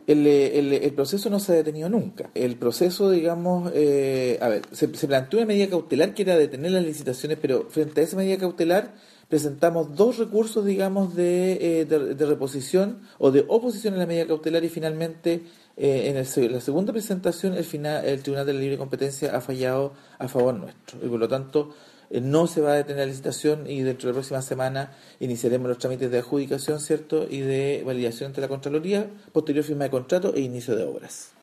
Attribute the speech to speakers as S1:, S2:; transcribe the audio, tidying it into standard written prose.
S1: El proceso no se ha detenido nunca. El proceso, digamos, se planteó una medida cautelar que era detener las licitaciones, pero frente a esa medida cautelar presentamos dos recursos, digamos, de reposición o de oposición a la medida cautelar y finalmente la segunda presentación el Tribunal de la Libre Competencia ha fallado a favor nuestro. Y por lo tanto, no se va a detener la licitación y dentro de la próxima semana iniciaremos los trámites de adjudicación, ¿cierto? Y de validación ante la Contraloría, posterior firma de contrato e inicio de obras.